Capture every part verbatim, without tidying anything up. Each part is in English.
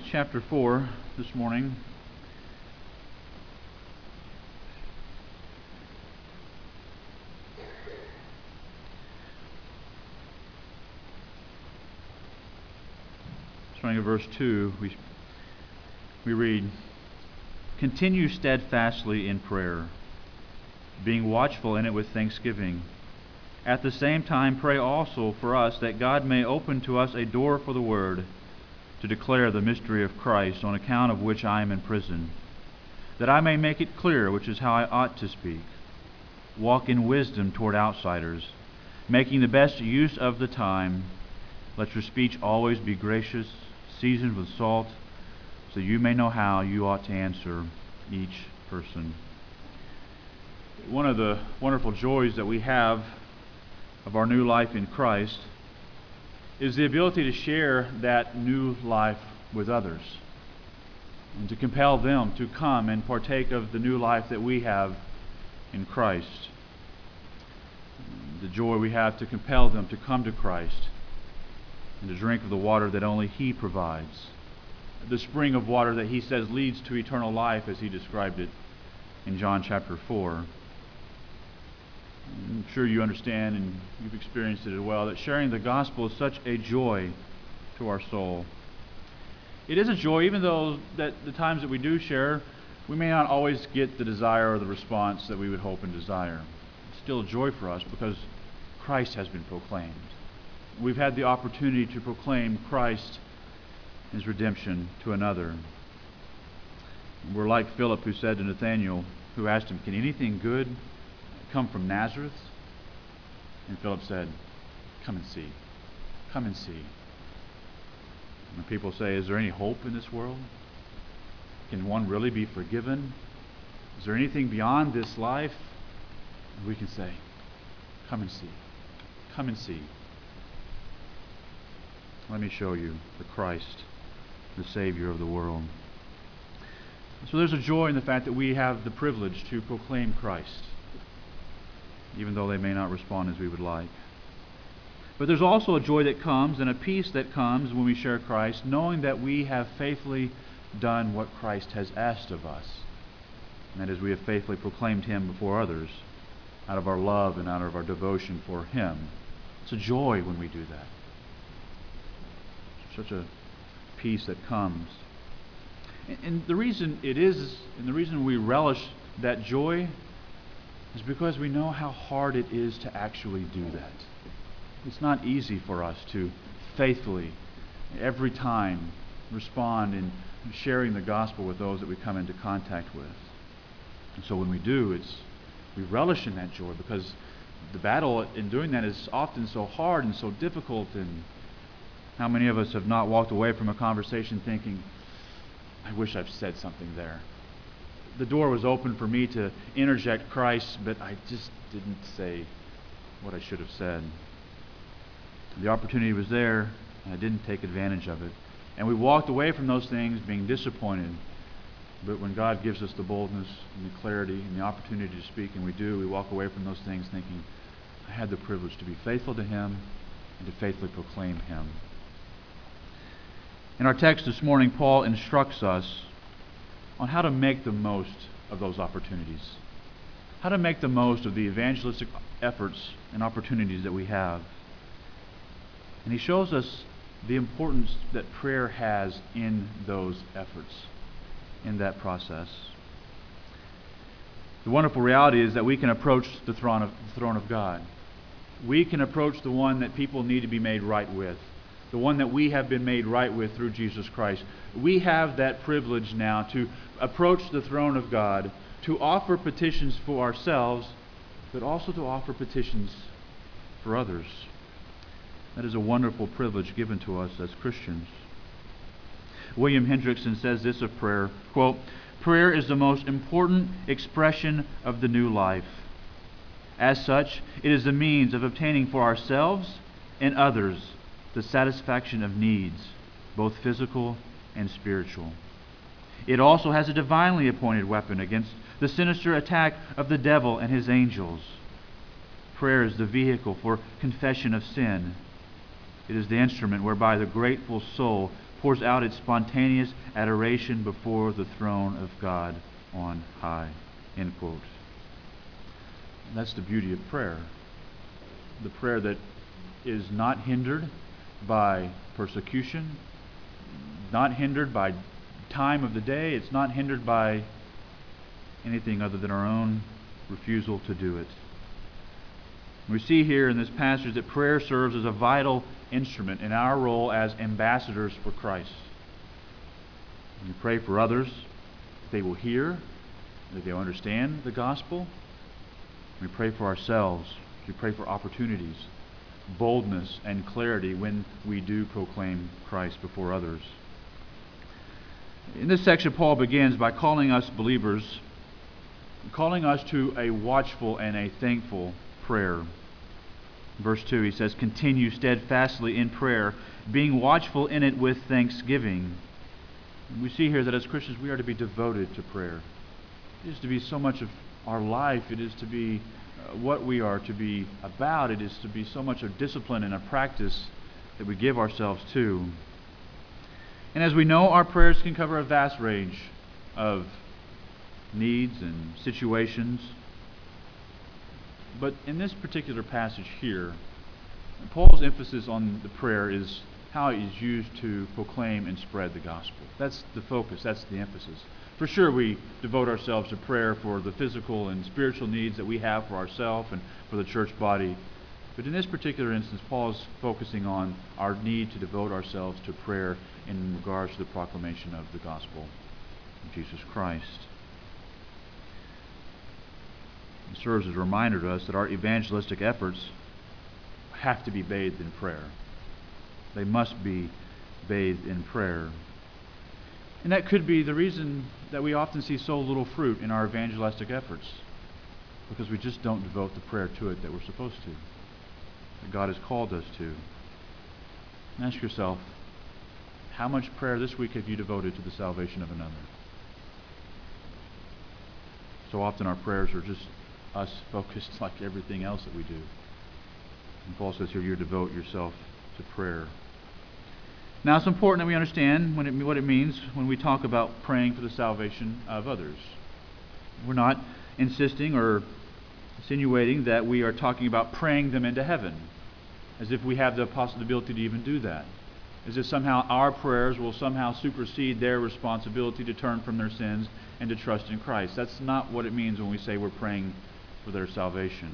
chapter four this morning. Starting at verse two, we, we read, "Continue steadfastly in prayer, being watchful in it with thanksgiving. At the same time pray also for us, that God may open to us a door for the word, to declare the mystery of Christ, on account of which I am in prison, that I may make it clear which is how I ought to speak. Walk in wisdom toward outsiders, making the best use of the time. Let your speech always be gracious, seasoned with salt, so you may know how you ought to answer each person." One of the wonderful joys that we have of our new life in Christ is the ability to share that new life with others and to compel them to come and partake of the new life that we have in Christ. The joy we have to compel them to come to Christ and to drink of the water that only He provides, the spring of water that He says leads to eternal life, as He described it in John chapter four. I'm sure you understand, and you've experienced it as well, that sharing the gospel is such a joy to our soul. It is a joy, even though that the times that we do share, we may not always get the desire or the response that we would hope and desire. It's still a joy for us because Christ has been proclaimed. We've had the opportunity to proclaim Christ, His redemption, to another. We're like Philip, who said to Nathanael, who asked him, "Can anything good come from Nazareth?" And Philip said, "Come and see. Come and see." When people say, "Is there any hope in this world? Can one really be forgiven? Is there anything beyond this life?" And we can say, "Come and see. Come and see. Let me show you the Christ, the Savior of the world." So there's a joy in the fact that we have the privilege to proclaim Christ, even though they may not respond as we would like. But there's also a joy that comes and a peace that comes when we share Christ, knowing that we have faithfully done what Christ has asked of us. And that is, we have faithfully proclaimed Him before others out of our love and out of our devotion for Him. It's a joy when we do that. Such a peace that comes. And, and the reason it is, and the reason we relish that joy, is because we know how hard it is to actually do that. It's not easy for us to faithfully, every time, respond in sharing the gospel with those that we come into contact with. And so when we do, it's we relish in that joy, because the battle in doing that is often so hard and so difficult. And how many of us have not walked away from a conversation thinking, "I wish I've said something there. The door was open for me to interject Christ, but I just didn't say what I should have said. The opportunity was there, and I didn't take advantage of it." And we walked away from those things being disappointed. But when God gives us the boldness and the clarity and the opportunity to speak, and we do, we walk away from those things thinking, "I had the privilege to be faithful to Him and to faithfully proclaim Him." In our text this morning, Paul instructs us on how to make the most of those opportunities, how to make the most of the evangelistic efforts and opportunities that we have. And he shows us the importance that prayer has in those efforts, in that process. The wonderful reality is that we can approach the throne of, the throne of God. We can approach the one that people need to be made right with, the one that we have been made right with through Jesus Christ. We have that privilege now to approach the throne of God, to offer petitions for ourselves, but also to offer petitions for others. That is a wonderful privilege given to us as Christians. William Hendrickson says this of prayer, quote, "Prayer is the most important expression of the new life. As such, it is the means of obtaining for ourselves and others the satisfaction of needs, both physical and spiritual. It also has a divinely appointed weapon against the sinister attack of the devil and his angels. Prayer is the vehicle for confession of sin. It is the instrument whereby the grateful soul pours out its spontaneous adoration before the throne of God on high. End quote. And that's the beauty of prayer. The prayer that is not hindered by persecution, not hindered by time of the day. It's not hindered by anything other than our own refusal to do it. We see here in this passage that prayer serves as a vital instrument in our role as ambassadors for Christ. We pray for others that they will hear, that they will understand the gospel. We pray for ourselves. We pray for opportunities, boldness, and clarity when we do proclaim Christ before others. In this section, Paul begins by calling us believers, calling us to a watchful and a thankful prayer. Verse two, he says, "Continue steadfastly in prayer, being watchful in it with thanksgiving." And we see here that as Christians we are to be devoted to prayer. It is to be so much of our life. It is to be uh, what we are to be about. It is to be so much a discipline and a practice that we give ourselves to. And as we know, our prayers can cover a vast range of needs and situations. But in this particular passage here, Paul's emphasis on the prayer is how it is used to proclaim and spread the gospel. That's the focus, that's the emphasis. For sure, we devote ourselves to prayer for the physical and spiritual needs that we have for ourselves and for the church body. But in this particular instance, Paul is focusing on our need to devote ourselves to prayer in regards to the proclamation of the gospel of Jesus Christ. It serves as a reminder to us that our evangelistic efforts have to be bathed in prayer. They must be bathed in prayer. And that could be the reason that we often see so little fruit in our evangelistic efforts, because we just don't devote the prayer to it that we're supposed to, that God has called us to. And ask yourself, how much prayer this week have you devoted to the salvation of another? So often our prayers are just us focused like everything else that we do. And Paul says here, you devote yourself to prayer. Now it's important that we understand when it, what it means when we talk about praying for the salvation of others. We're not insisting or insinuating that we are talking about praying them into heaven, as if we have the possibility to even do that. As if somehow our prayers will somehow supersede their responsibility to turn from their sins and to trust in Christ. That's not what it means when we say we're praying for their salvation.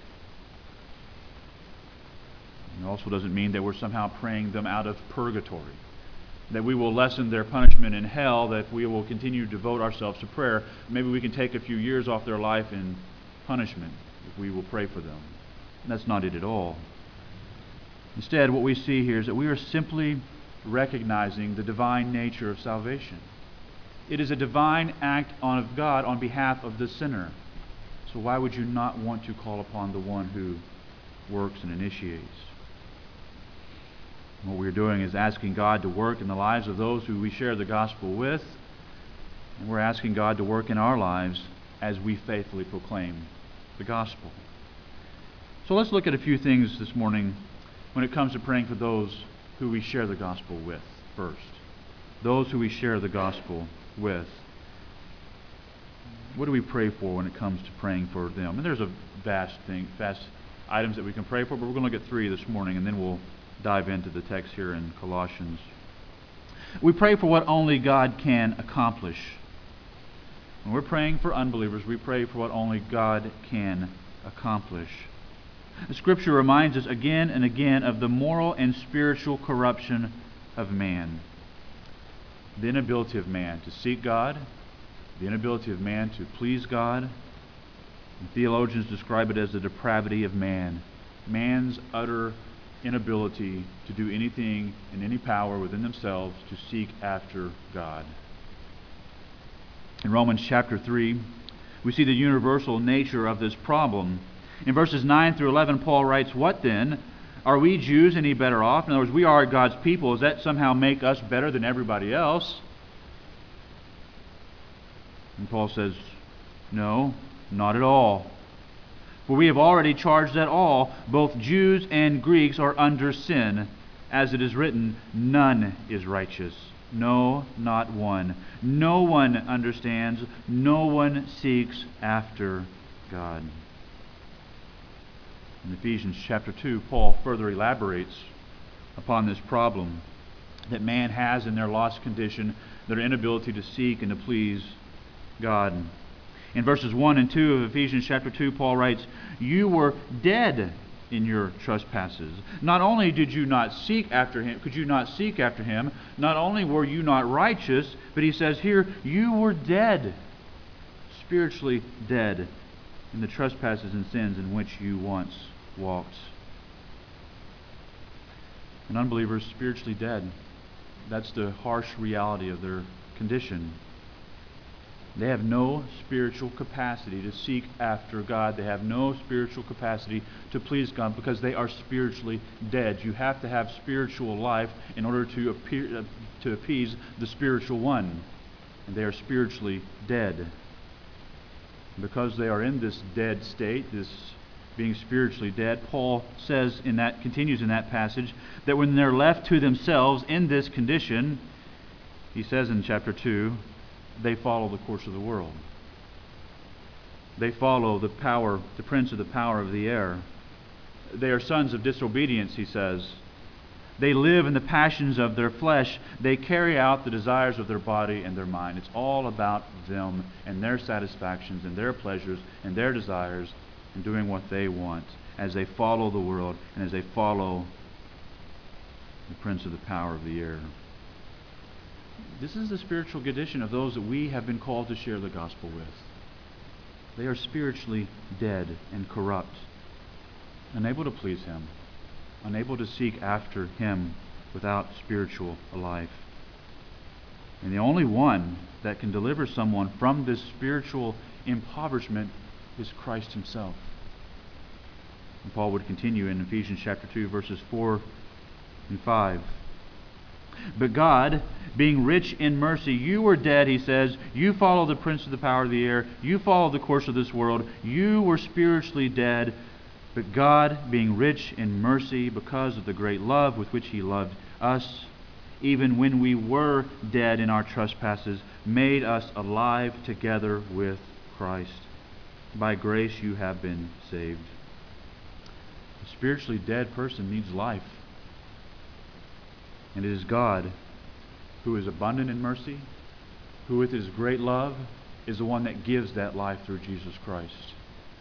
It also doesn't mean that we're somehow praying them out of purgatory, that we will lessen their punishment in hell, that we will continue to devote ourselves to prayer. Maybe we can take a few years off their life in punishment if we will pray for them. And that's not it at all. Instead, what we see here is that we are simply recognizing the divine nature of salvation. It is a divine act of God on behalf of the sinner. So why would you not want to call upon the one who works and initiates? What we're doing is asking God to work in the lives of those who we share the gospel with, and we're asking God to work in our lives as we faithfully proclaim the gospel. So let's look at a few things this morning when it comes to praying for those who we share the gospel with first. Those who we share the gospel with. What do we pray for when it comes to praying for them? And there's a vast thing, vast items that we can pray for, but we're going to look at three this morning, and then we'll dive into the text here in Colossians. We pray for what only God can accomplish. When we're praying for unbelievers, we pray for what only God can accomplish. The Scripture reminds us again and again of the moral and spiritual corruption of man. The inability of man to seek God, the inability of man to please God. And theologians describe it as the depravity of man. Man's utter inability to do anything in any power within themselves to seek after God. In Romans chapter three, we see the universal nature of this problem. In verses nine through eleven, Paul writes, "What then? Are we Jews any better off?" In other words, we are God's people. Does that somehow make us better than everybody else? And Paul says, no, not at all. For we have already charged that all, both Jews and Greeks, are under sin, As it is written, none is righteous. No, not one. No one understands. No one seeks after God. In Ephesians chapter two, Paul further elaborates upon this problem that man has in their lost condition, their inability to seek and to please God. In verses one and two of Ephesians chapter two, Paul writes, "You were dead in your trespasses. Not only did you not seek after him, could you not seek after him, not only were you not righteous, but he says here, you were dead, spiritually dead in the trespasses and sins in which you once walked." An unbeliever is spiritually dead. That's the harsh reality of their condition. They have no spiritual capacity to seek after God. They have no spiritual capacity to please God because they are spiritually dead. You have to have spiritual life in order to appear, uh, to appease the spiritual one. And they are spiritually dead. Because they are in this dead state, this being spiritually dead, Paul says in that, continues in that passage, that when they're left to themselves in this condition, he says in chapter two, they follow the course of the world. They follow the power, the prince of the power of the air. They are sons of disobedience, he says. They live in the passions of their flesh. They carry out the desires of their body and their mind. It's all about them and their satisfactions and their pleasures and their desires and doing what they want as they follow the world and as they follow the prince of the power of the air. This is the spiritual condition of those that we have been called to share the gospel with. They are spiritually dead and corrupt, unable to please him, unable to seek after him without spiritual life. And the only one that can deliver someone from this spiritual impoverishment is Christ himself. And Paul would continue in Ephesians chapter two, verses four and five. But God, being rich in mercy, you were dead, he says. You follow the prince of the power of the air. You follow the course of this world. You were spiritually dead. But God, being rich in mercy, because of the great love with which he loved us, even when we were dead in our trespasses, made us alive together with Christ. By grace you have been saved. A spiritually dead person needs life. And it is God who is abundant in mercy, who with his great love is the one that gives that life through Jesus Christ.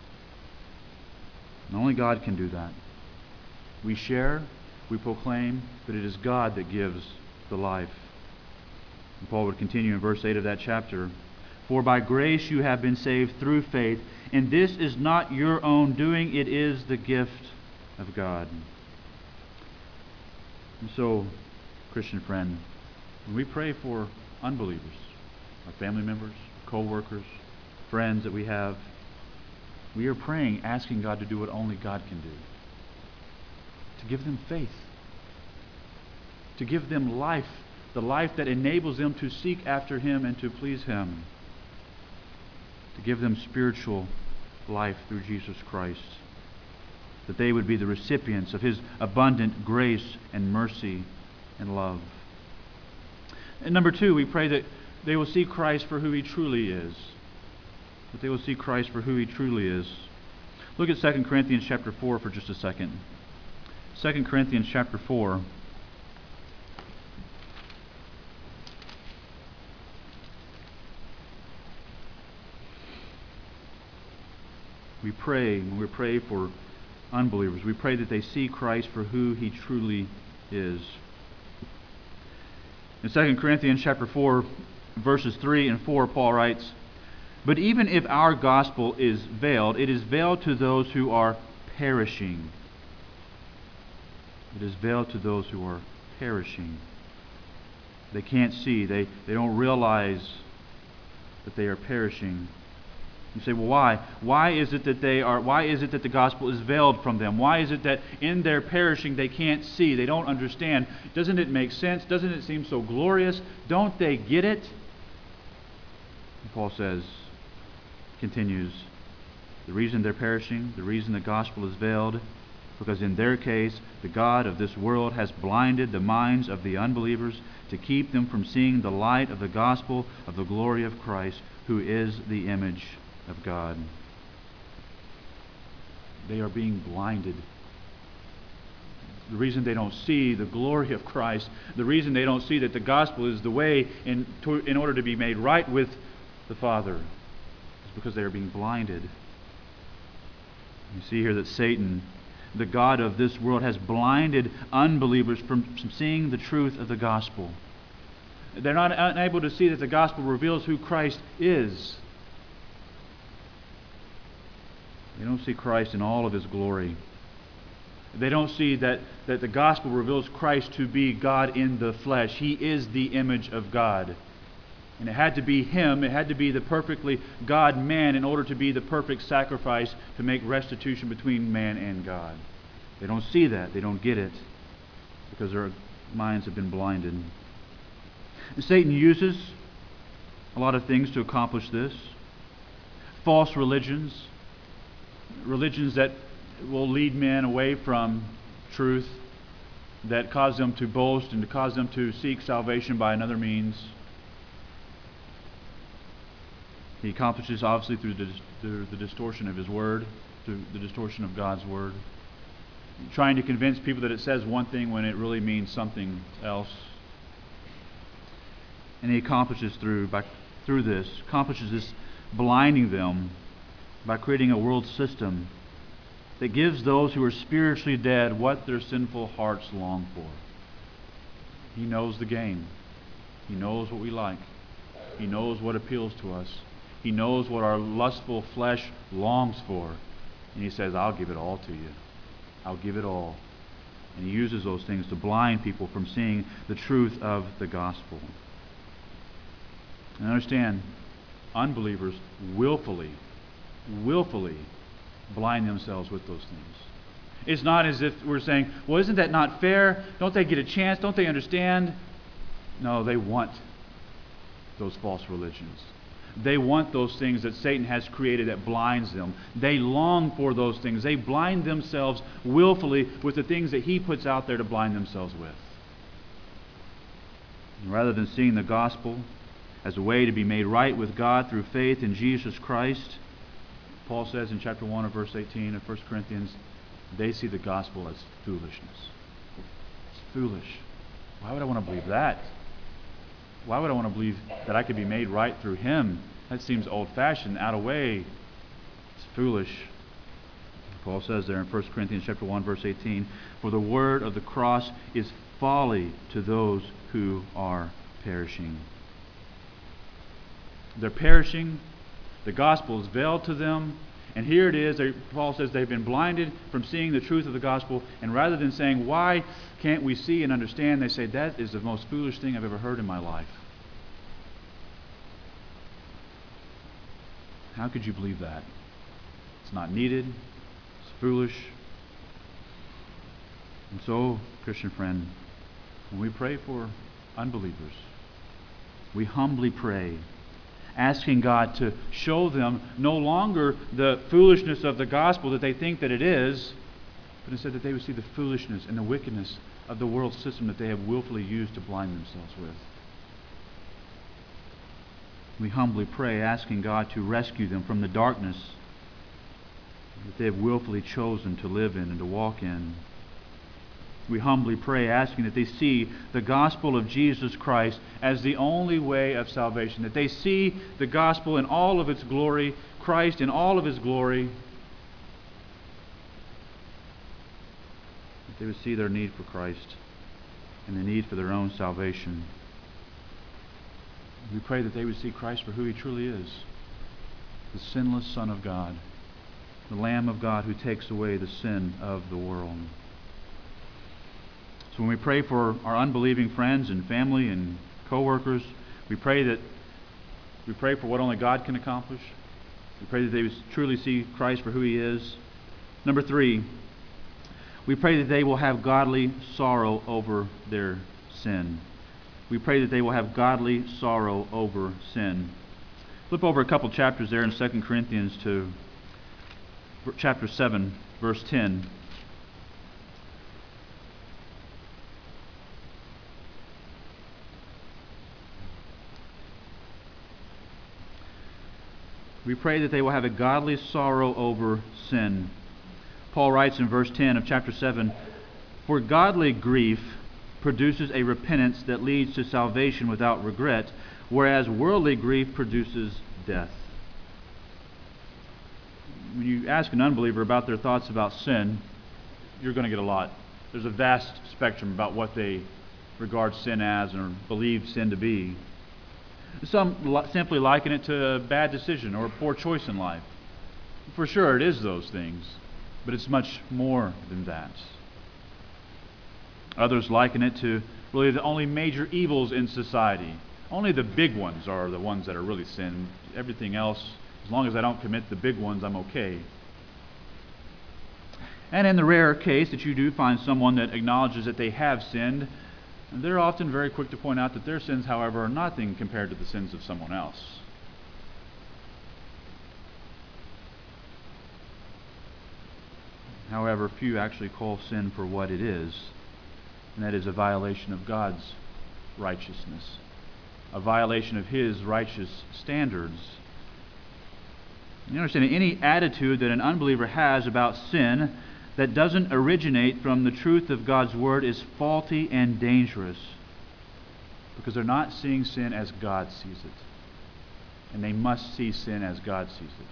And only God can do that. We share, we proclaim, but it is God that gives the life. And Paul would continue in verse eight of that chapter. For by grace you have been saved through faith, and this is not your own doing, it is the gift of God. And so, Christian friend, when we pray for unbelievers, our family members, co-workers, friends that we have, we are praying, asking God to do what only God can do. To give them faith. To give them life, the life that enables them to seek after him and to please him. To give them spiritual life through Jesus Christ. That they would be the recipients of his abundant grace and mercy and love. And number two, we pray that they will see Christ for who he truly is. That they will see Christ for who he truly is. Look at Second Corinthians chapter four for just a second. Second Corinthians chapter four. We pray, when we pray for unbelievers, we pray that they see Christ for who he truly is. In Second Corinthians chapter four, verses three and four, Paul writes, "But even if our gospel is veiled, it is veiled to those who are perishing." It is veiled to those who are perishing. They can't see. They, they don't realize that they are perishing. You say, well, why? Why is it that they are? Why is it that the gospel is veiled from them? Why is it that in their perishing they can't see? They don't understand. Doesn't it make sense? Doesn't it seem so glorious? Don't they get it? And Paul says, continues, the reason they're perishing, the reason the gospel is veiled, because in their case, the God of this world has blinded the minds of the unbelievers to keep them from seeing the light of the gospel of the glory of Christ, who is the image of God. They are being blinded. The reason they don't see the glory of Christ, the reason they don't see that the gospel is the way in, to, in order to be made right with the Father, is because they are being blinded. You see here that Satan, the god of this world, has blinded unbelievers from, from seeing the truth of the gospel. They're not unable to see that the gospel reveals who Christ is. They don't see Christ in all of his glory. They don't see that, that the gospel reveals Christ to be God in the flesh. He is the image of God. And it had to be him, it had to be the perfectly God-man in order to be the perfect sacrifice to make restitution between man and God. They don't see that. They don't get it because their minds have been blinded. And Satan uses a lot of things to accomplish this. False religions, religions that will lead men away from truth, that cause them to boast and to cause them to seek salvation by another means. He accomplishes obviously through the, through the distortion of his word, through the distortion of God's word, trying to convince people that it says one thing when it really means something else. And he accomplishes through by through this, accomplishes this blinding them by creating a world system that gives those who are spiritually dead what their sinful hearts long for. He knows the game. He knows what we like. He knows what appeals to us. He knows what our lustful flesh longs for. And he says, I'll give it all to you. I'll give it all. And he uses those things to blind people from seeing the truth of the gospel. And understand, unbelievers willfully, willfully blind themselves with those things. It's not as if we're saying, well, isn't that not fair? Don't they get a chance? Don't they understand? No, they want those false religions. They want those things that Satan has created that blinds them. They long for those things. They blind themselves willfully with the things that he puts out there to blind themselves with. And rather than seeing the gospel as a way to be made right with God through faith in Jesus Christ, Paul says in chapter one of verse eighteen of First Corinthians, they see the gospel as foolishness. It's foolish. Why would I want to believe that? Why would I want to believe that I could be made right through him? That seems old-fashioned, out of way. It's foolish. Paul says there in First Corinthians chapter one, verse eighteen, for the word of the cross is folly to those who are perishing. They're perishing. The gospel is veiled to them. And here it is, they, Paul says they've been blinded from seeing the truth of the gospel. And rather than saying, why can't we see and understand, they say, that is the most foolish thing I've ever heard in my life. How could you believe that? It's not needed. It's foolish. And so, Christian friend, when we pray for unbelievers, we humbly pray, asking God to show them no longer the foolishness of the gospel that they think that it is, but instead that they would see the foolishness and the wickedness of the world system that they have willfully used to blind themselves with. We humbly pray, asking God to rescue them from the darkness that they have willfully chosen to live in and to walk in. We humbly pray, asking that they see the gospel of Jesus Christ as the only way of salvation, that they see the gospel in all of its glory, Christ in all of his glory, that they would see their need for Christ and the need for their own salvation. We pray that they would see Christ for who he truly is, the sinless Son of God, the Lamb of God who takes away the sin of the world. So when we pray for our unbelieving friends and family and co-workers, we pray that we pray for what only God can accomplish. We pray that they would truly see Christ for who he is. Number three, we pray that they will have godly sorrow over their sin. We pray that they will have godly sorrow over sin. Flip over a couple chapters there in Second Corinthians to chapter seven, verse ten. We pray that they will have a godly sorrow over sin. Paul writes in verse ten of chapter seven, "For godly grief produces a repentance that leads to salvation without regret, whereas worldly grief produces death." When you ask an unbeliever about their thoughts about sin, you're going to get a lot. There's a vast spectrum about what they regard sin as or believe sin to be. Some li- simply liken it to a bad decision or a poor choice in life. For sure, it is those things, but it's much more than that. Others liken it to really the only major evils in society. Only the big ones are the ones that are really sin. Everything else, as long as I don't commit the big ones, I'm okay. And in the rare case that you do find someone that acknowledges that they have sinned, they're often very quick to point out that their sins, however, are nothing compared to the sins of someone else. However, few actually call sin for what it is, and that is a violation of God's righteousness, a violation of His righteous standards. You understand, any attitude that an unbeliever has about sin that doesn't originate from the truth of God's Word is faulty and dangerous, because they're not seeing sin as God sees it, and they must see sin as God sees it.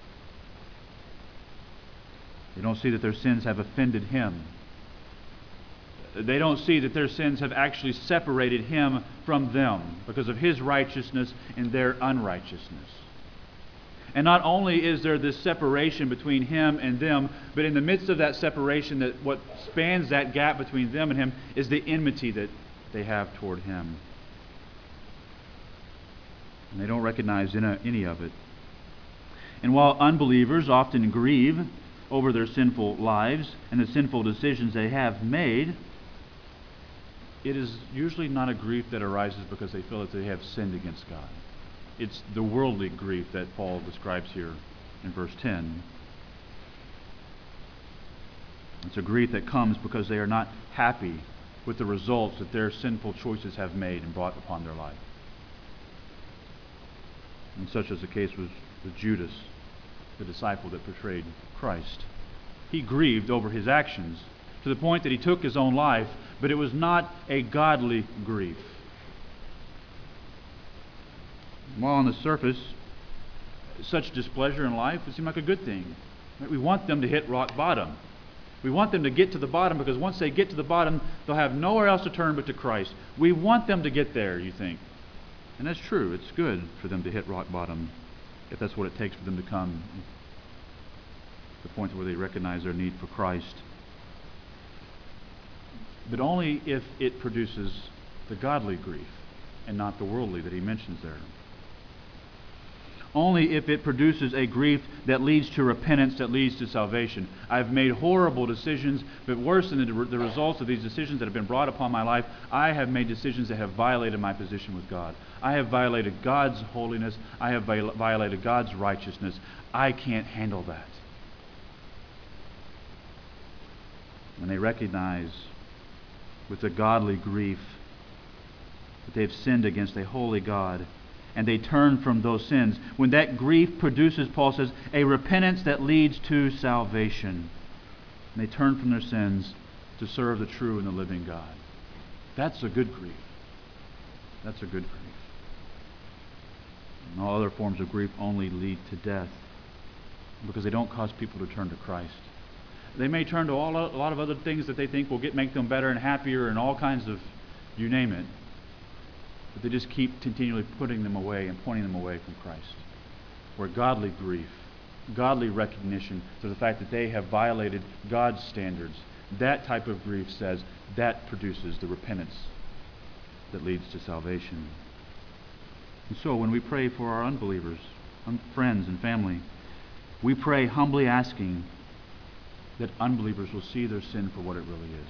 They don't see that their sins have offended Him. They don't see that their sins have actually separated Him from them because of His righteousness and their unrighteousness. And not only is there this separation between Him and them, but in the midst of that separation, that what spans that gap between them and Him is the enmity that they have toward Him. And they don't recognize any of it. And while unbelievers often grieve over their sinful lives and the sinful decisions they have made, it is usually not a grief that arises because they feel that they have sinned against God. It's the worldly grief that Paul describes here in verse ten. It's a grief that comes because they are not happy with the results that their sinful choices have made and brought upon their life. And such as the case was with Judas, the disciple that betrayed Christ. He grieved over his actions to the point that he took his own life, but it was not a godly grief. While on the surface, such displeasure in life would seem like a good thing. We want them to hit rock bottom. We want them to get to the bottom, because once they get to the bottom, they'll have nowhere else to turn but to Christ. We want them to get there, you think. And that's true. It's good for them to hit rock bottom, if that's what it takes for them to come to the point where they recognize their need for Christ. But only if it produces the godly grief and not the worldly that he mentions there. Only if it produces a grief that leads to repentance, that leads to salvation. I've made horrible decisions, but worse than the, the results of these decisions that have been brought upon my life, I have made decisions that have violated my position with God. I have violated God's holiness. I have violated God's righteousness. I can't handle that. And they recognize with a godly grief that they've sinned against a holy God, and they turn from those sins. When that grief produces, Paul says, a repentance that leads to salvation, and they turn from their sins to serve the true and the living God. That's a good grief. That's a good grief. And all other forms of grief only lead to death, because they don't cause people to turn to Christ. They may turn to all, a lot of other things that they think will get make them better and happier and all kinds of, you name it. But they just keep continually putting them away and pointing them away from Christ. Where godly grief, godly recognition to the fact that they have violated God's standards, that type of grief says that produces the repentance that leads to salvation. And so when we pray for our unbelievers, friends and family, we pray humbly asking that unbelievers will see their sin for what it really is.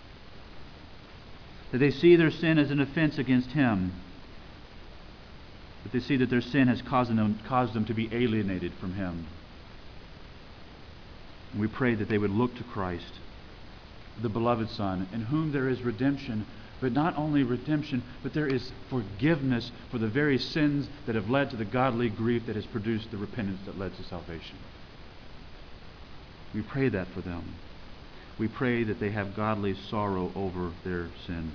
That they see their sin as an offense against Him. That they see that their sin has caused them, caused them to be alienated from Him. And we pray that they would look to Christ, the beloved Son, in whom there is redemption But not only redemption, but there is forgiveness for the very sins that have led to the godly grief that has produced the repentance that led to salvation. We pray that for them. We pray that they have godly sorrow over their sin.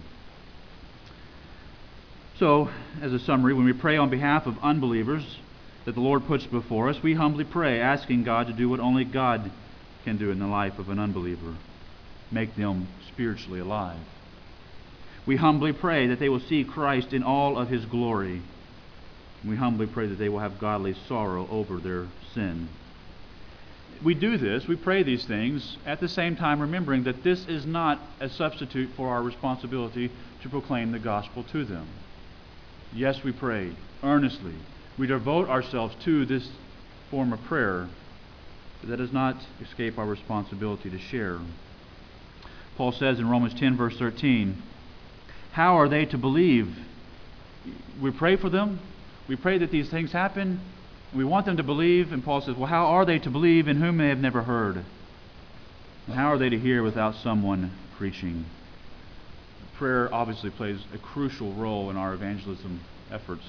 So, as a summary, when we pray on behalf of unbelievers that the Lord puts before us, we humbly pray, asking God to do what only God can do in the life of an unbeliever, make them spiritually alive. We humbly pray that they will see Christ in all of his glory. We humbly pray that they will have godly sorrow over their sin. We do this, we pray these things, at the same time remembering that this is not a substitute for our responsibility to proclaim the gospel to them. Yes, we pray earnestly. We devote ourselves to this form of prayer, but that does not escape our responsibility to share. Paul says in Romans ten, verse thirteen, how are they to believe? We pray for them. We pray that these things happen. We want them to believe. And Paul says, well, how are they to believe in whom they have never heard? And how are they to hear without someone preaching? Prayer obviously plays a crucial role in our evangelism efforts.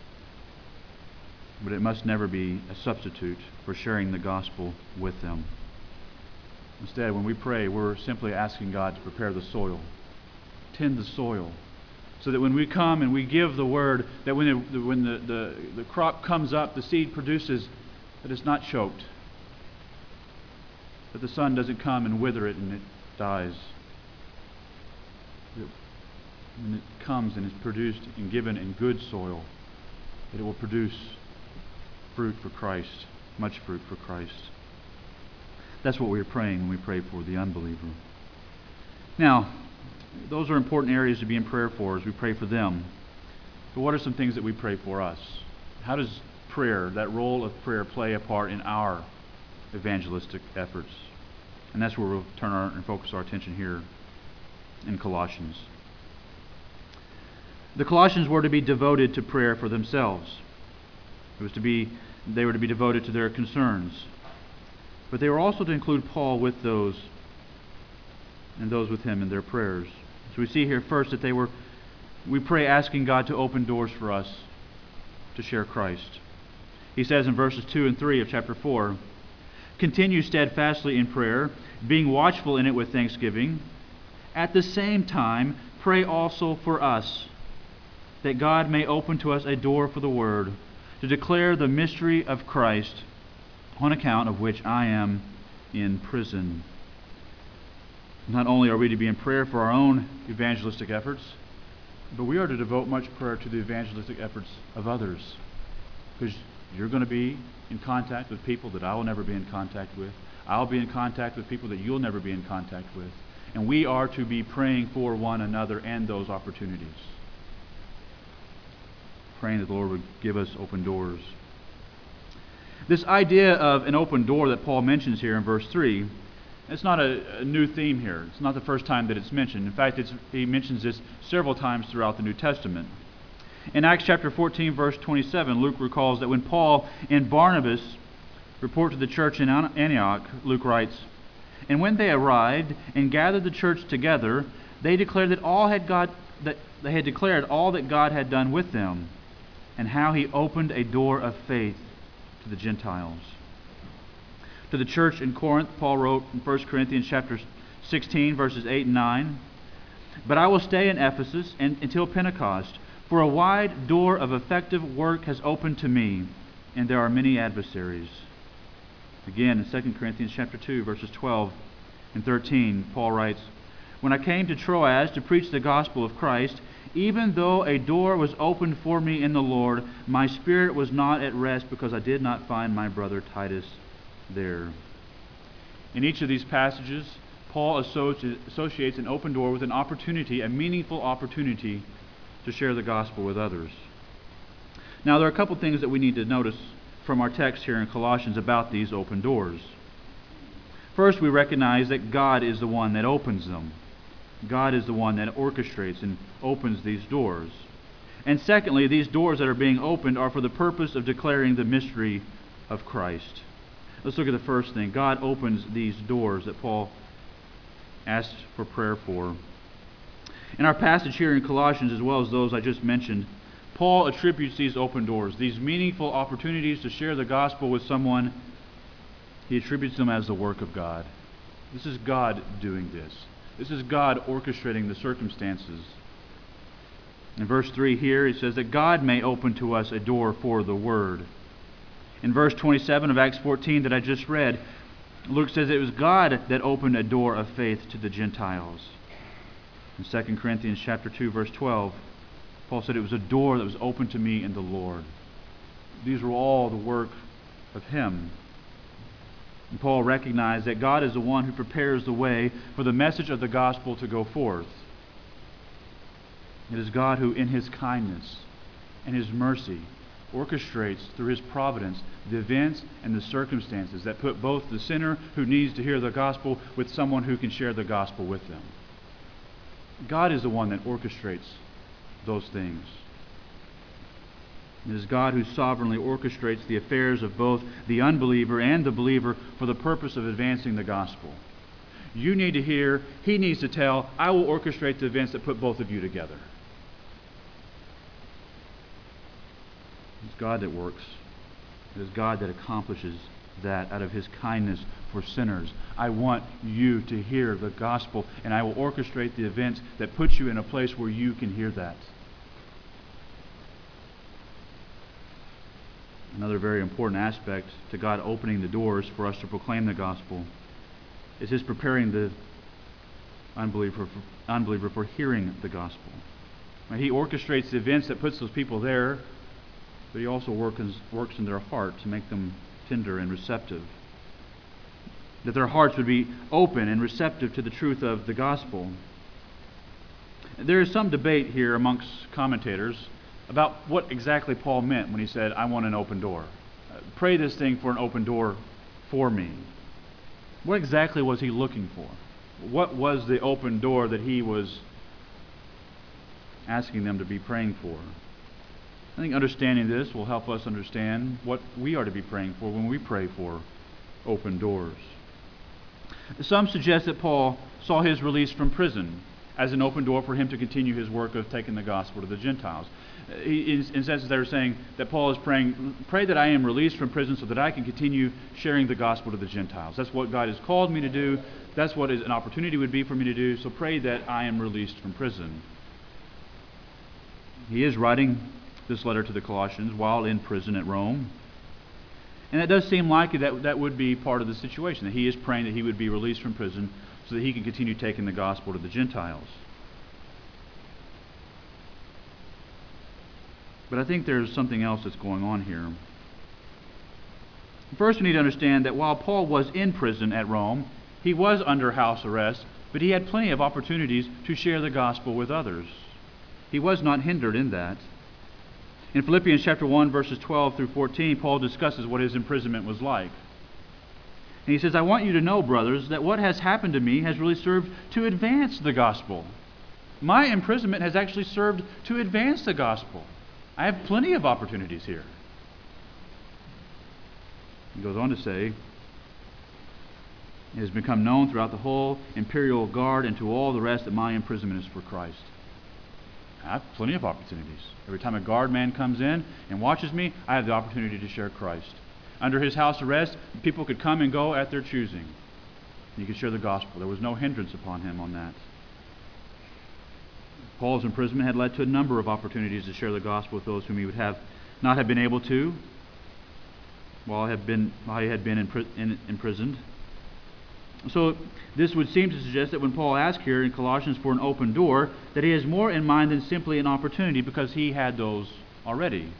But it must never be a substitute for sharing the gospel with them. Instead, when we pray, we're simply asking God to prepare the soil, tend the soil, so that when we come and we give the word, that when, it, when the, the, the crop comes up, the seed produces, that it's not choked, that the sun doesn't come and wither it and it dies. That when it comes and is produced and given in good soil, that it will produce fruit for Christ, much fruit for Christ. That's what we're praying when we pray for the unbeliever. Now, those are important areas to be in prayer for as we pray for them. But what are some things that we pray for us? How does prayer, that role of prayer, play a part in our evangelistic efforts? And that's where we'll turn our and focus our attention here in Colossians. The Colossians were to be devoted to prayer for themselves. It was to be, they were to be devoted to their concerns. But they were also to include Paul with those and those with him in their prayers. So we see here first that they were, we pray asking God to open doors for us to share Christ. He says in verses two and three of chapter four, continue steadfastly in prayer, being watchful in it with thanksgiving. At the same time, pray also for us, that God may open to us a door for the word, to declare the mystery of Christ, on account of which I am in prison. Not only are we to be in prayer for our own evangelistic efforts, but we are to devote much prayer to the evangelistic efforts of others. Because you're going to be in contact with people that I will never be in contact with. I'll be in contact with people that you'll never be in contact with. And we are to be praying for one another and those opportunities. Praying that the Lord would give us open doors. This idea of an open door that Paul mentions here in verse three, it's not a, a new theme here. It's not the first time that it's mentioned. In fact, it's, he mentions this several times throughout the New Testament. In Acts chapter fourteen, verse twenty-seven, Luke recalls that when Paul and Barnabas report to the church in Antioch, Luke writes, and when they arrived and gathered the church together, they declared that all had God that they had declared all that God had done with them, and how he opened a door of faith to the Gentiles. To the church in Corinth, Paul wrote in First Corinthians chapter sixteen, verses eight and nine, but I will stay in Ephesus and, until Pentecost, for a wide door of effective work has opened to me, and there are many adversaries. Again, in Second Corinthians chapter two, verses twelve and thirteen, Paul writes, when I came to Troas to preach the gospel of Christ, even though a door was opened for me in the Lord, my spirit was not at rest because I did not find my brother Titus there. In each of these passages, Paul associates an open door with an opportunity, a meaningful opportunity to share the gospel with others. Now, there are a couple things that we need to notice from our text here in Colossians about these open doors. First, we recognize that God is the one that opens them. God is the one that orchestrates and opens these doors. And secondly, these doors that are being opened are for the purpose of declaring the mystery of Christ. Let's look at the first thing. God opens these doors that Paul asked for prayer for. In our passage here in Colossians, as well as those I just mentioned, Paul attributes these open doors, these meaningful opportunities to share the gospel with someone, he attributes them as the work of God. This is God doing this. This is God orchestrating the circumstances. In verse three here, he says that God may open to us a door for the word. In verse twenty-seven of Acts fourteen that I just read, Luke says it was God that opened a door of faith to the Gentiles. In Second Corinthians chapter two, verse twelve, Paul said it was a door that was opened to me in the Lord. These were all the work of Him. And Paul recognized that God is the one who prepares the way for the message of the gospel to go forth. It is God who, in His kindness and His mercy, orchestrates through His providence the events and the circumstances that put both the sinner who needs to hear the gospel with someone who can share the gospel with them. God is the one that orchestrates those things. It is God who sovereignly orchestrates the affairs of both the unbeliever and the believer for the purpose of advancing the gospel. You need to hear, He needs to tell, I will orchestrate the events that put both of you together. It's God that works. It is God that accomplishes that out of His kindness for sinners. I want you to hear the gospel, and I will orchestrate the events that put you in a place where you can hear that. Another very important aspect to God opening the doors for us to proclaim the gospel is His preparing the unbeliever for, unbeliever for hearing the gospel. He orchestrates the events that puts those people there, but He also works, works in their heart to make them tender and receptive. That their hearts would be open and receptive to the truth of the gospel. There is some debate here amongst commentators about what exactly Paul meant when he said, I want an open door. Uh, pray this thing for an open door for me. What exactly was he looking for? What was the open door that he was asking them to be praying for? I think understanding this will help us understand what we are to be praying for when we pray for open doors. Some suggest that Paul saw his release from prison as an open door for him to continue his work of taking the gospel to the Gentiles. He, in, in sense, they were saying that Paul is praying, pray that I am released from prison so that I can continue sharing the gospel to the Gentiles. That's what God has called me to do. That's what is an opportunity would be for me to do. So pray that I am released from prison. He is writing this letter to the Colossians while in prison at Rome. And it does seem likely that that would be part of the situation, that he is praying that he would be released from prison so that he can continue taking the gospel to the Gentiles. But I think there's something else that's going on here. First, we need to understand that while Paul was in prison at Rome, he was under house arrest, but he had plenty of opportunities to share the gospel with others. He was not hindered in that. In Philippians chapter one, verses twelve through fourteen, Paul discusses what his imprisonment was like. And he says, I want you to know, brothers, that what has happened to me has really served to advance the gospel. My imprisonment has actually served to advance the gospel. I have plenty of opportunities here. He goes on to say, it has become known throughout the whole imperial guard and to all the rest that my imprisonment is for Christ. I have plenty of opportunities. Every time a guard man comes in and watches me, I have the opportunity to share Christ. Under his house arrest, people could come and go at their choosing. He could share the gospel. There was no hindrance upon him on that. Paul's imprisonment had led to a number of opportunities to share the gospel with those whom he would have not have been able to while he had been, while he had been in, in, imprisoned. So this would seem to suggest that when Paul asks here in Colossians for an open door, that he has more in mind than simply an opportunity because he had those already.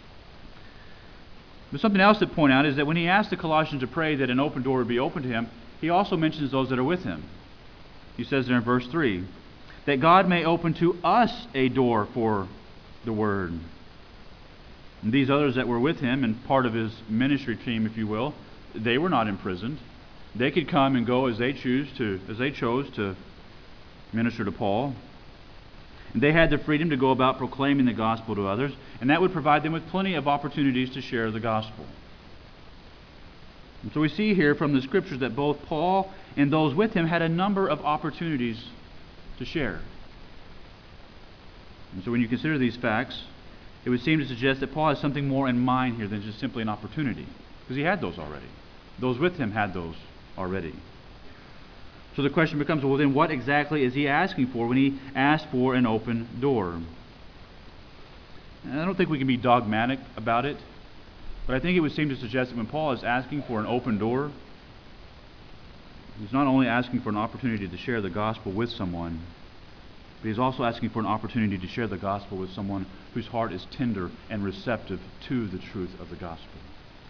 But something else to point out is that when he asked the Colossians to pray that an open door would be open to him, he also mentions those that are with him. He says there in verse three, that God may open to us a door for the word. And these others that were with him and part of his ministry team, if you will, they were not imprisoned. They could come and go as they choose to, as they chose to minister to Paul. And they had the freedom to go about proclaiming the gospel to others, and that would provide them with plenty of opportunities to share the gospel. And so we see here from the scriptures that both Paul and those with him had a number of opportunities to share. And so when you consider these facts, it would seem to suggest that Paul has something more in mind here than just simply an opportunity, because he had those already. Those with him had those already. So the question becomes, well, then what exactly is he asking for when he asks for an open door? And I don't think we can be dogmatic about it, but I think it would seem to suggest that when Paul is asking for an open door, he's not only asking for an opportunity to share the gospel with someone, but he's also asking for an opportunity to share the gospel with someone whose heart is tender and receptive to the truth of the gospel.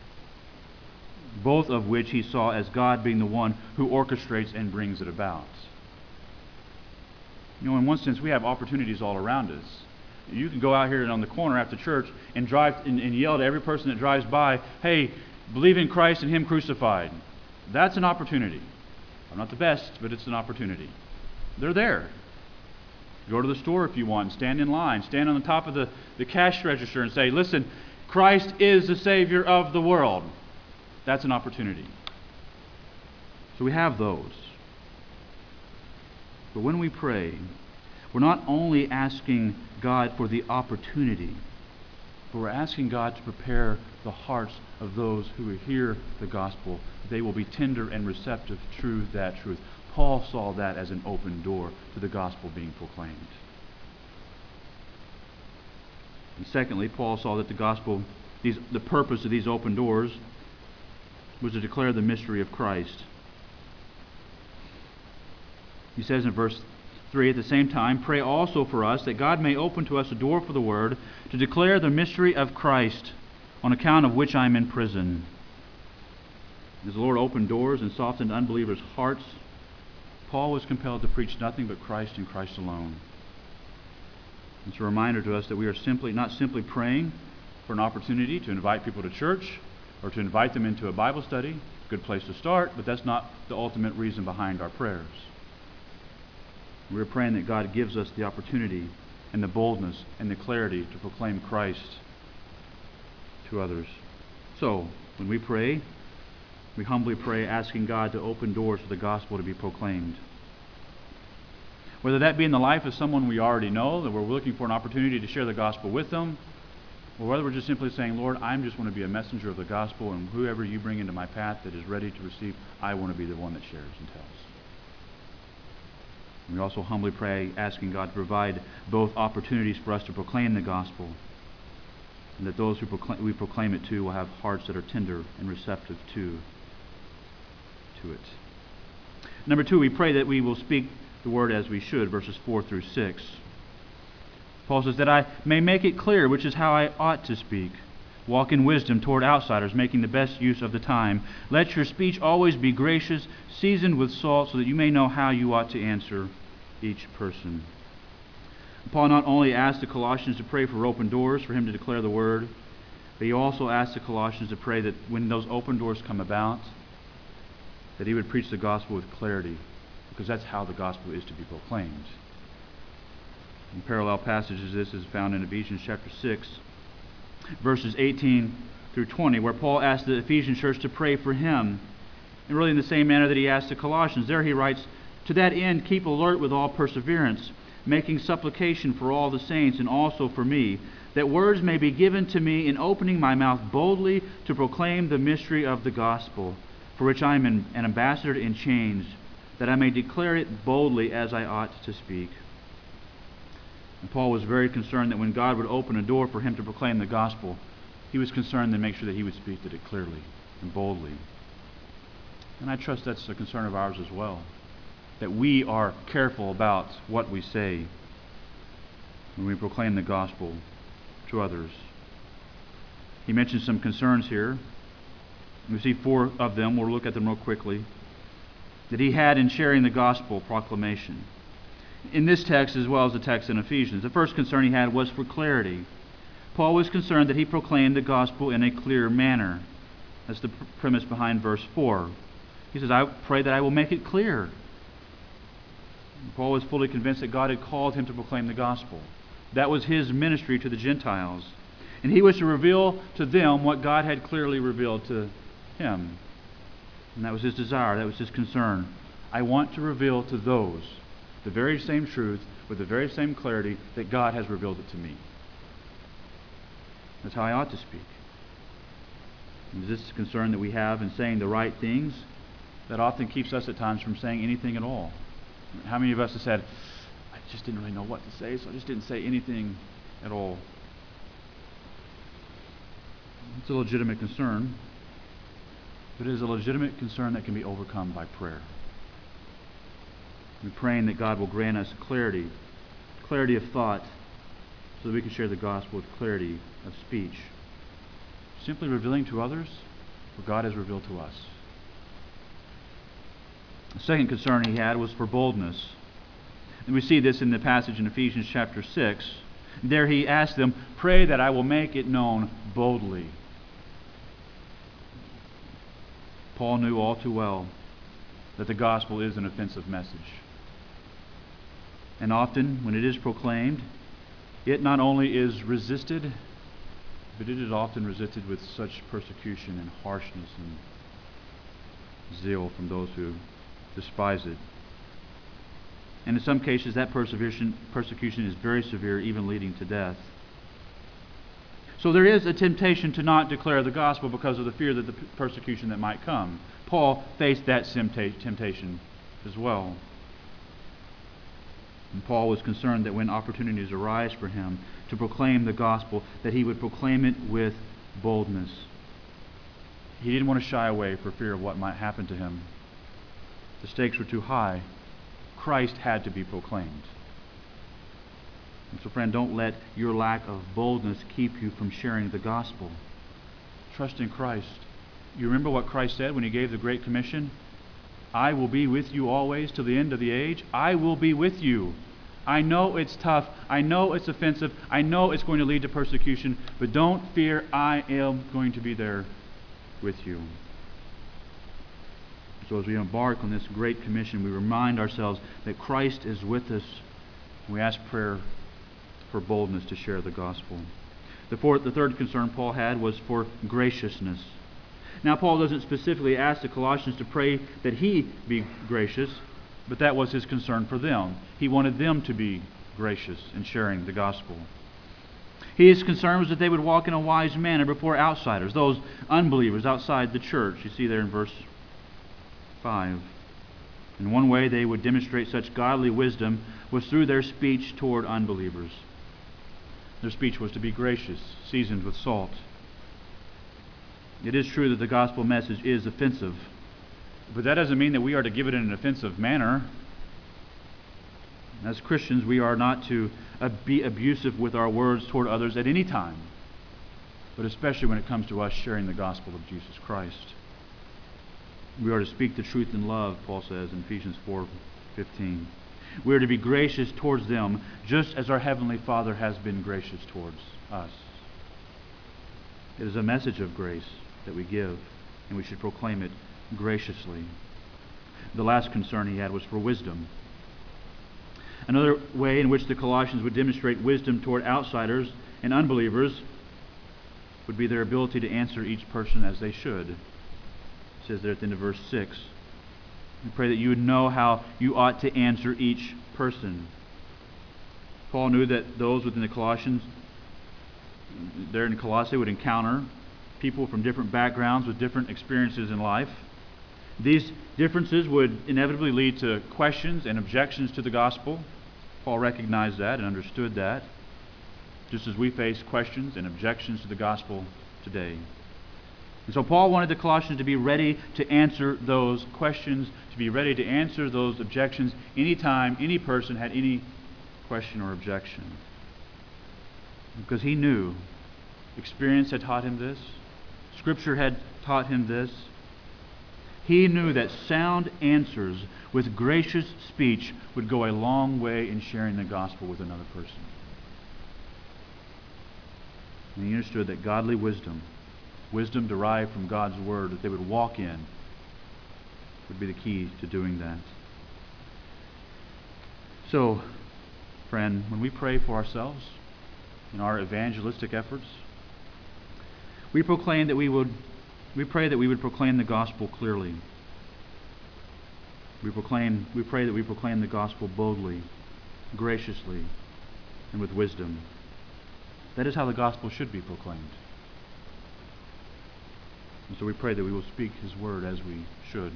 Both of which he saw as God being the one who orchestrates and brings it about. You know, in one sense, we have opportunities all around us. You can go out here and on the corner after church and drive and, and yell to every person that drives by, "Hey, believe in Christ and Him crucified." That's an opportunity. I'm not the best, but it's an opportunity. They're there. Go to the store if you want and stand in line. Stand on the top of the, the cash register and say, "Listen, Christ is the Savior of the world." That's an opportunity. So we have those. But when we pray, we're not only asking God for the opportunity, but we're asking God to prepare the hearts of those who hear the gospel. They will be tender and receptive to that truth. Paul saw that as an open door to the gospel being proclaimed. And secondly, Paul saw that the gospel, these, the purpose of these open doors was to declare the mystery of Christ. He says in verse three, at the same time, pray also for us that God may open to us a door for the word to declare the mystery of Christ, on account of which I am in prison. As the Lord opened doors and softened unbelievers' hearts, Paul was compelled to preach nothing but Christ and Christ alone. It's a reminder to us that we are simply not simply praying for an opportunity to invite people to church or to invite them into a Bible study. Good place to start, but that's not the ultimate reason behind our prayers. We're praying that God gives us the opportunity and the boldness and the clarity to proclaim Christ to others. So, when we pray, we humbly pray asking God to open doors for the gospel to be proclaimed. Whether that be in the life of someone we already know, that we're looking for an opportunity to share the gospel with them, or whether we're just simply saying, Lord, I just want to be a messenger of the gospel, and whoever you bring into my path that is ready to receive, I want to be the one that shares and tells. And we also humbly pray, asking God to provide both opportunities for us to proclaim the gospel, and that those who proclaim, we proclaim it to will have hearts that are tender and receptive to, to it. Number two, we pray that we will speak the word as we should, verses four through six. Paul says, that I may make it clear which is how I ought to speak. Walk in wisdom toward outsiders, making the best use of the time. Let your speech always be gracious, seasoned with salt, so that you may know how you ought to answer each person. Paul not only asked the Colossians to pray for open doors, for him to declare the word, but he also asked the Colossians to pray that when those open doors come about, that he would preach the gospel with clarity, because that's how the gospel is to be proclaimed. In parallel passages, this is found in Ephesians chapter six, verses eighteen through twenty, where Paul asked the Ephesian church to pray for him, and really in the same manner that he asked the Colossians. There he writes, to that end keep alert with all perseverance, making supplication for all the saints and also for me, that words may be given to me in opening my mouth boldly to proclaim the mystery of the gospel, for which I am an ambassador in chains, that I may declare it boldly as I ought to speak. And Paul was very concerned that when God would open a door for him to proclaim the gospel, he was concerned to make sure that he would speak to it clearly and boldly. And I trust that's a concern of ours as well, that we are careful about what we say when we proclaim the gospel to others. He mentions some concerns here. We see four of them. We'll look at them real quickly. That he had in sharing the gospel proclamation. In this text as well as the text in Ephesians, the first concern he had was for clarity. Paul was concerned that he proclaimed the gospel in a clear manner. That's the premise behind verse four. He says, I pray that I will make it clear. Paul was fully convinced that God had called him to proclaim the gospel. That was his ministry to the Gentiles. And he was to reveal to them what God had clearly revealed to him. And that was his desire. That was his concern. I want to reveal to those the very same truth with the very same clarity that God has revealed it to me. That's how I ought to speak. And this concern that we have in saying the right things, that often keeps us at times from saying anything at all. How many of us have said, I just didn't really know what to say, so I just didn't say anything at all? It's a legitimate concern, but it is a legitimate concern that can be overcome by prayer. We're praying that God will grant us clarity, clarity of thought, so that we can share the gospel with clarity of speech. Simply revealing to others what God has revealed to us. The second concern he had was for boldness. And we see this in the passage in Ephesians chapter six. There he asked them, pray that I will make it known boldly. Paul knew all too well that the gospel is an offensive message. And often, when it is proclaimed, it not only is resisted, but it is often resisted with such persecution and harshness and zeal from those who despise it. And in some cases, that persecution, persecution is very severe, even leading to death. So there is a temptation to not declare the gospel because of the fear that the persecution that might come. Paul faced that temptation as well. And Paul was concerned that when opportunities arise for him to proclaim the gospel, that he would proclaim it with boldness. He didn't want to shy away for fear of what might happen to him. The stakes were too high. Christ had to be proclaimed. And so, friend, don't let your lack of boldness keep you from sharing the gospel. Trust in Christ. You remember what Christ said when he gave the Great Commission? I will be with you always till the end of the age. I will be with you. I know it's tough. I know it's offensive. I know it's going to lead to persecution. But don't fear, I am going to be there with you. So as we embark on this Great Commission, we remind ourselves that Christ is with us. We ask prayer for boldness to share the gospel. The fourth, the third concern Paul had was for graciousness. Now, Paul doesn't specifically ask the Colossians to pray that he be gracious, but that was his concern for them. He wanted them to be gracious in sharing the gospel. His concern was that they would walk in a wise manner before outsiders, those unbelievers outside the church. You see there in verse five. And one way they would demonstrate such godly wisdom was through their speech toward unbelievers. Their speech was to be gracious, seasoned with salt. It is true that the gospel message is offensive, but that doesn't mean that we are to give it in an offensive manner. As Christians, we are not to uh, be abusive with our words toward others at any time, but especially when it comes to us sharing the gospel of Jesus Christ. We are to speak the truth in love, Paul says in Ephesians four fifteen. We are to be gracious towards them, just as our Heavenly Father has been gracious towards us. It is a message of grace that we give, and we should proclaim it graciously. The last concern he had was for wisdom. Another way in which the Colossians would demonstrate wisdom toward outsiders and unbelievers would be their ability to answer each person as they should. It says there at the end of verse six. We pray that you would know how you ought to answer each person. Paul knew that those within the Colossians, there in Colossae, would encounter people from different backgrounds with different experiences in life. These differences would inevitably lead to questions and objections to the gospel. Paul recognized that and understood that, just as we face questions and objections to the gospel today. And so Paul wanted the Colossians to be ready to answer those questions, to be ready to answer those objections anytime any person had any question or objection. Because he knew, experience had taught him this, Scripture had taught him this. He knew that sound answers with gracious speech would go a long way in sharing the gospel with another person. And he understood that godly wisdom, wisdom derived from God's Word that they would walk in, would be the key to doing that. So, friend, when we pray for ourselves in our evangelistic efforts, we proclaim that we would, we pray that we would proclaim the gospel clearly. We proclaim, we pray that we proclaim the gospel boldly, graciously, and with wisdom. That is how the gospel should be proclaimed. And so we pray that we will speak his word as we should.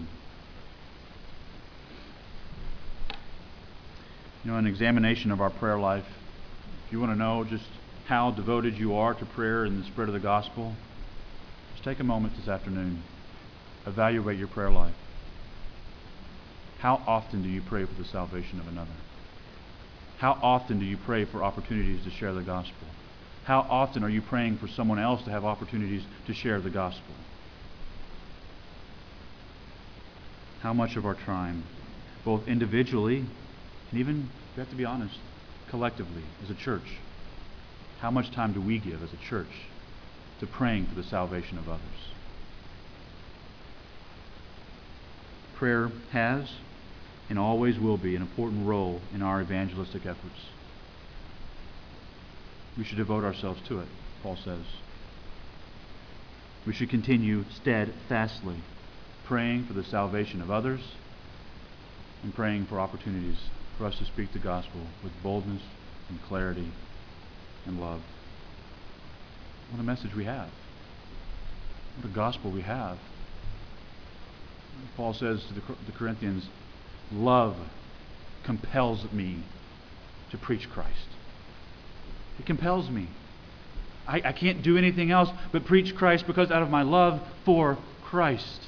You know, an examination of our prayer life, if you want to know just how devoted you are to prayer and the spread of the gospel, just take a moment this afternoon. Evaluate your prayer life. How often do you pray for the salvation of another? How often do you pray for opportunities to share the gospel? How often are you praying for someone else to have opportunities to share the gospel? How much of our time, both individually and even, we have to be honest, collectively as a church, how much time do we give as a church to praying for the salvation of others? Prayer has and always will be an important role in our evangelistic efforts. We should devote ourselves to it, Paul says. We should continue steadfastly praying for the salvation of others and praying for opportunities for us to speak the gospel with boldness and clarity and love. What a message we have. What a gospel we have. Paul says to the, the Corinthians, love compels me to preach Christ. It compels me. I, I can't do anything else but preach Christ because out of my love for Christ.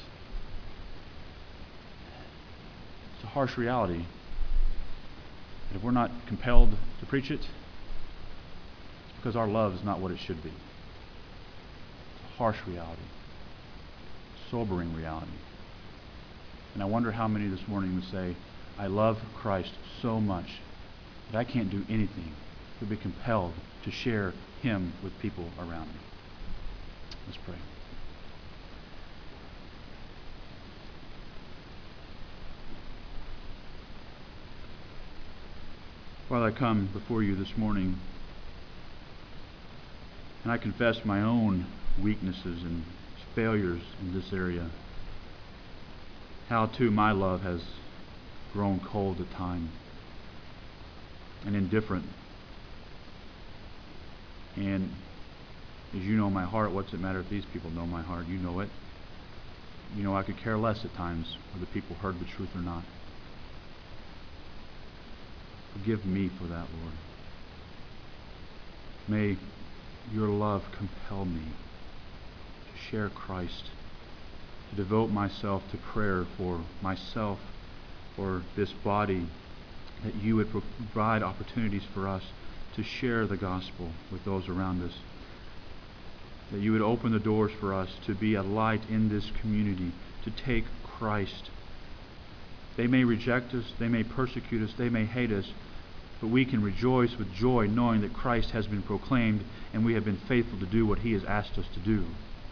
It's a harsh reality. If we're not compelled to preach it, it's because our love is not what it should be. It's a harsh reality. Sobering reality. And I wonder how many this morning would say, I love Christ so much that I can't do anything but be compelled to share him with people around me. Let's pray. Father, I come before you this morning and I confess my own weaknesses and failures in this area. How, too, my love has grown cold at times and indifferent. And as you know my heart, what's it matter if these people know my heart? You know it. You know I could care less at times whether people heard the truth or not. Forgive me for that, Lord. May your love compel me to share Christ, to devote myself to prayer for myself, for this body, that you would provide opportunities for us to share the gospel with those around us, that you would open the doors for us to be a light in this community, to take Christ. They may reject us, they may persecute us, they may hate us, but we can rejoice with joy knowing that Christ has been proclaimed and we have been faithful to do what he has asked us to do.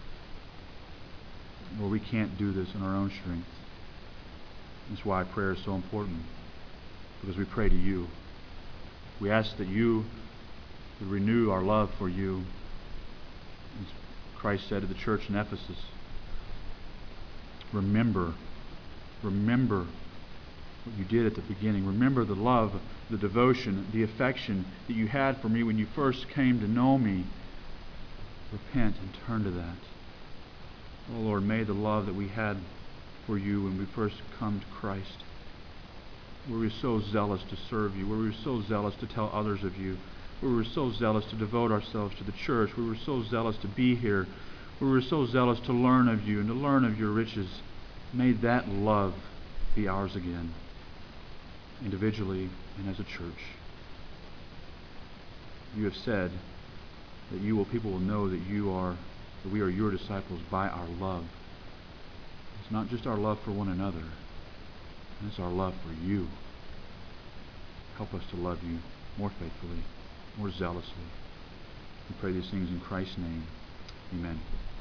Lord, we can't do this in our own strength. That's why prayer is so important, because we pray to you. We ask that you would renew our love for you. As Christ said to the church in Ephesus, remember, remember what you did at the beginning. Remember the love, the devotion, the affection that you had for me when you first came to know me. Repent and turn to that. Oh Lord, may the love that we had for you when we first come to Christ, where we were so zealous to serve you, where we were so zealous to tell others of you, where we were so zealous to devote ourselves to the church, where we were so zealous to be here, where we were so zealous to learn of you and to learn of your riches, may that love be ours again, individually and as a church. You have said that you will, people will know that you are, that we are your disciples by our love. It's not just our love for one another, it's our love for you. Help us to love you more faithfully, more zealously. We pray these things in Christ's name. Amen.